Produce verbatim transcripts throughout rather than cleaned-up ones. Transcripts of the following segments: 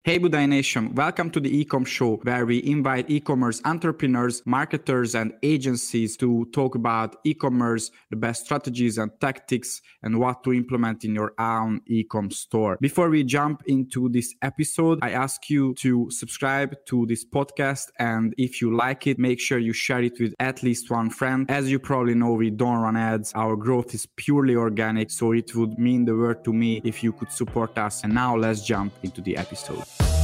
Hey Budai Nation, welcome to the Ecom Show, where we invite e-commerce entrepreneurs, marketers, and agencies to talk about e-commerce, the best strategies and tactics, and what to implement in your own e-com store. Before we jump into this episode, I ask you to subscribe to this podcast, and if you like it, make sure you share it with at least one friend. As you probably know, we don't run ads. Our growth is purely organic, so it would mean the world to me if you could support us. And now let's jump into the episode.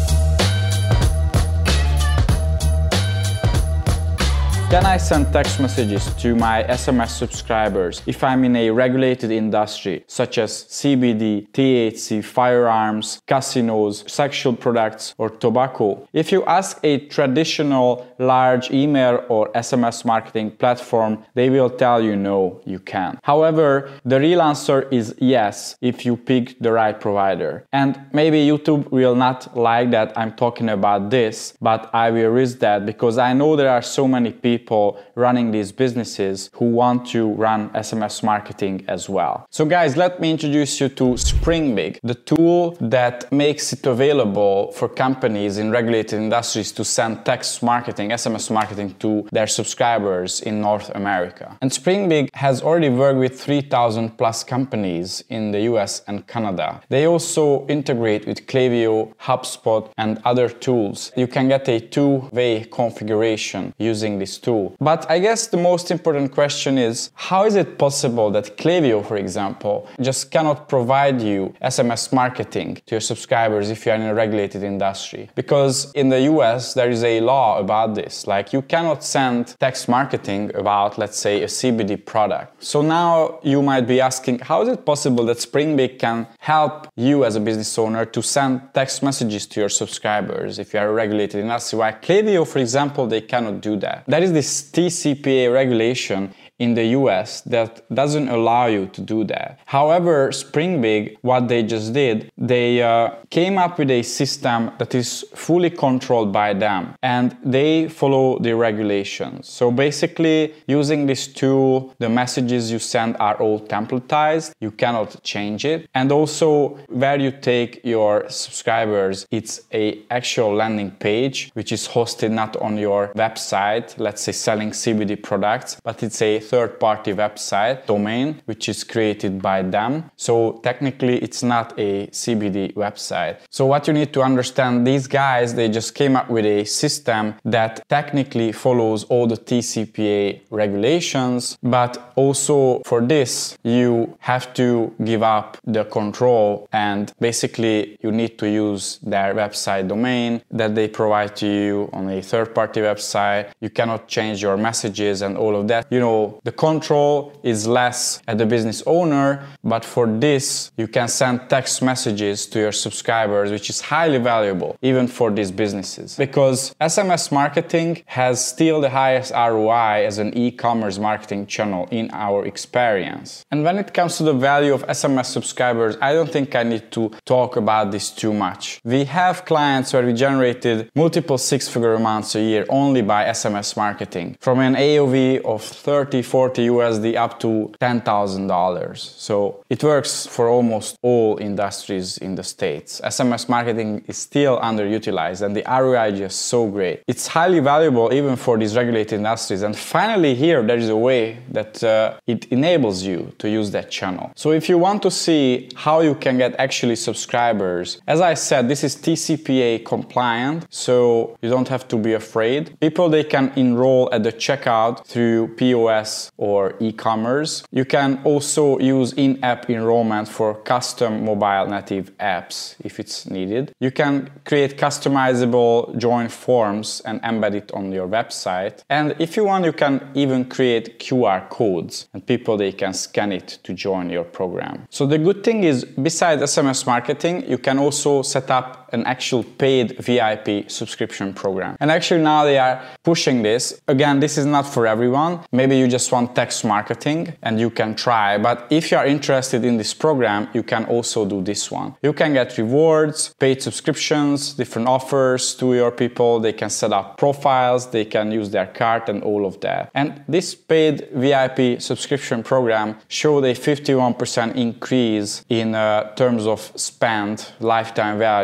Can I send text messages to my S M S subscribers if I'm in a regulated industry such as C B D, T H C, firearms, casinos, sexual products, or tobacco? If you ask a traditional large email or S M S marketing platform, they will tell you no, you can't. However, the real answer is yes if you pick the right provider. And maybe YouTube will not like that I'm talking about this, but I will risk that because I know there are so many people people running these businesses who want to run S M S marketing as well. So guys, let me introduce you to SpringBig, the tool that makes it available for companies in regulated industries to send text marketing, S M S marketing to their subscribers in North America. And SpringBig has already worked with three thousand plus companies in the U S and Canada. They also integrate with Klaviyo, HubSpot, and other tools. You can get a two-way configuration using this tool. But I guess the most important question is, how is it possible that Klaviyo, for example, just cannot provide you S M S marketing to your subscribers if you are in a regulated industry? Because in the U S, there is a law about this. Like, you cannot send text marketing about, let's say, a C B D product. So now you might be asking, how is it possible that SpringBig can help you as a business owner to send text messages to your subscribers if you are a regulated industry? While Klaviyo, for example, they cannot do that. There is this T C P A regulation in the U S that doesn't allow you to do that. However, SpringBig, what they just did, they uh, came up with a system that is fully controlled by them, and they follow the regulations. So basically, using this tool, the messages you send are all templatized, you cannot change it. And also, where you take your subscribers, it's a actual landing page, which is hosted not on your website, let's say selling C B D products, but it's a third-party website domain which is created by them. So technically it's not a C B D website. So what you need to understand, these guys, they just came up with a system that technically follows all the T C P A regulations, but also for this you have to give up the control, and basically you need to use their website domain that they provide to you on a third-party website. You cannot change your messages and all of that. You know, the control is less at the business owner, but for this you can send text messages to your subscribers, which is highly valuable even for these businesses, because S M S marketing has still the highest R O I as an e-commerce marketing channel in our experience. And when it comes to the value of S M S subscribers, I don't think I need to talk about this too much. We have clients where we generated multiple six-figure amounts a year only by S M S marketing, from an A O V of thirty, forty U S D up to ten thousand dollars. So it works for almost all industries in the States. S M S marketing is still underutilized, and the R O I is just so great. It's highly valuable even for these regulated industries. And finally here, there is a way that uh, it enables you to use that channel. So if you want to see how you can get actually subscribers, as I said, this is T C P A compliant, so you don't have to be afraid. People, they can enroll at the checkout through P O S or e-commerce. You can also use in-app enrollment for custom mobile native apps if it's needed. You can create customizable join forms and embed it on your website. And if you want, you can even create Q R codes, and people, they can scan it to join your program. So the good thing is, besides S M S marketing, you can also set up an actual paid V I P subscription program. And actually now they are pushing this. Again, this is not for everyone. Maybe you just want text marketing and you can try. But if you are interested in this program, you can also do this one. You can get rewards, paid subscriptions, different offers to your people. They can set up profiles, they can use their cart and all of that. And this paid V I P subscription program showed a fifty-one percent increase in uh, terms of spend, lifetime value of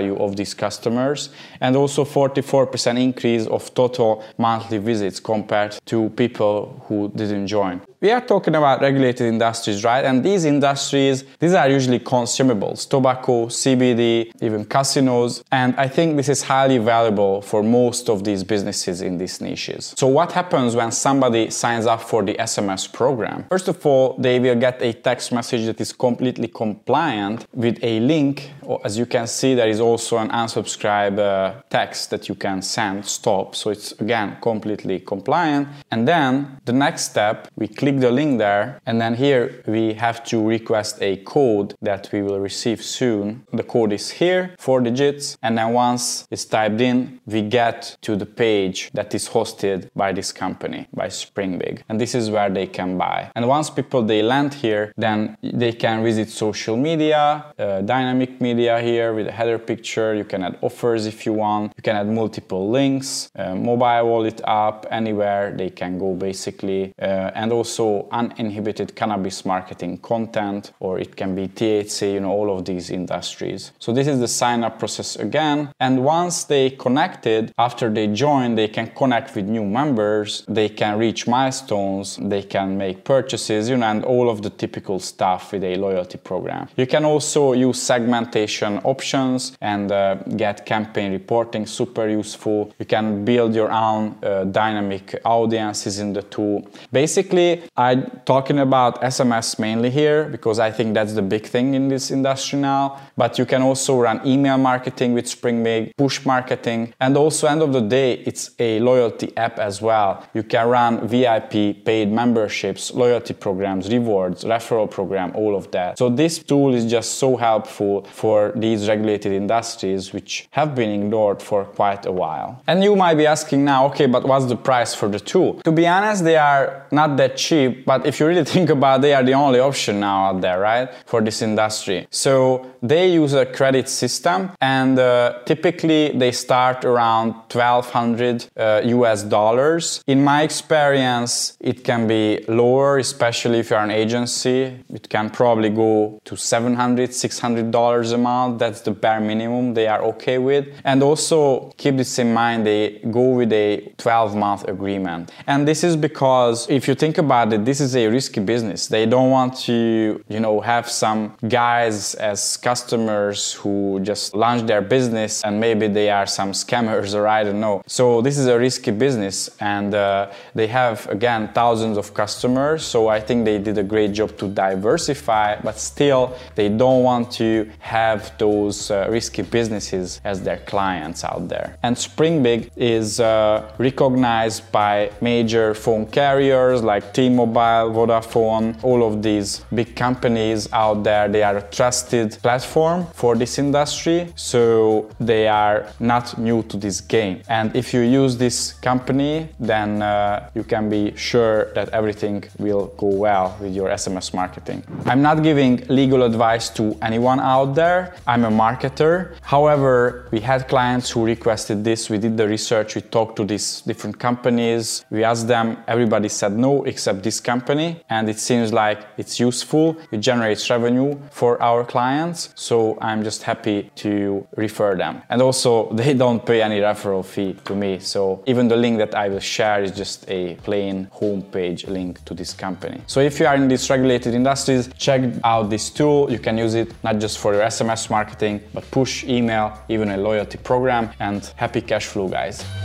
these customers, and also forty-four percent increase of total monthly visits compared to people who didn't join. We are talking about regulated industries, right? And these industries, these are usually consumables, tobacco, C B D, even casinos. And I think this is highly valuable for most of these businesses in these niches. So what happens when somebody signs up for the S M S program? First of all, they will get a text message that is completely compliant with a link. As you can see, there is also an unsubscribe uh, text that you can send, stop. So it's again completely compliant. And then the next step, we click the link there, and then here we have to request a code that we will receive soon. The code is here, four digits, and then once it's typed in, we get to the page that is hosted by this company, by Springbig. And this is where they can buy. And once people they land here, then they can visit social media, uh, dynamic media here with a header picture. You can add offers if you want. You can add multiple links, uh, mobile wallet app, anywhere they can go basically, uh, and also uninhibited cannabis marketing content, or it can be T H C, you know, all of these industries. So this is the sign up process again. And once they connected, after they join, they can connect with new members, they can reach milestones, they can make purchases, you know, and all of the typical stuff with a loyalty program. You can also use segmentation options and uh, get campaign reporting, super useful. You can build your own uh, dynamic audiences in the tool. Basically, I'm talking about S M S mainly here because I think that's the big thing in this industry now, but you can also run email marketing with Springbig, push marketing, and also end of the day, it's a loyalty app as well. You can run V I P paid memberships, loyalty programs, rewards, referral program, all of that. So this tool is just so helpful for these regulated industries which have been ignored for quite a while. And you might be asking now, okay, but what's the price for the tool? To be honest, they are not that cheap, but if you really think about it, they are the only option now out there, right, for this industry. So they use a credit system, and uh, typically they start around twelve hundred uh, U S dollars. In my experience, it can be lower, especially if you're an agency. It can probably go to seven hundred, six hundred dollars a month. That's the bare minimum they are okay with. And also keep this in mind, they go with a twelve month agreement. And this is because if you think about it, this is a risky business. They don't want to, you know, have some guys as customers who just launch their business and maybe they are some scammers or I don't know. So this is a risky business, and uh, they have again thousands of customers. So I think they did a great job to diversify, but still they don't want to have those uh, risky businesses as their clients out there. And Springbig is uh, recognized by major phone carriers like T-Mobile, Vodafone, all of these big companies out there. They are a trusted platform for this industry, so they are not new to this game. And if you use this company, then uh, you can be sure that everything will go well with your S M S marketing. I'm not giving legal advice to anyone out there. I'm a marketer. However, we had clients who requested this. We did the research. We talked to these different companies. We asked them. Everybody said no except this company, and it seems like it's useful. It generates revenue for our clients, so I'm just happy to refer them. And also, they don't pay any referral fee to me, so even the link that I will share is just a plain homepage link to this company. So if you are in these regulated industries, check out this tool. You can use it not just for your S M S marketing, but push, email, even a loyalty program, and happy cash flow, guys.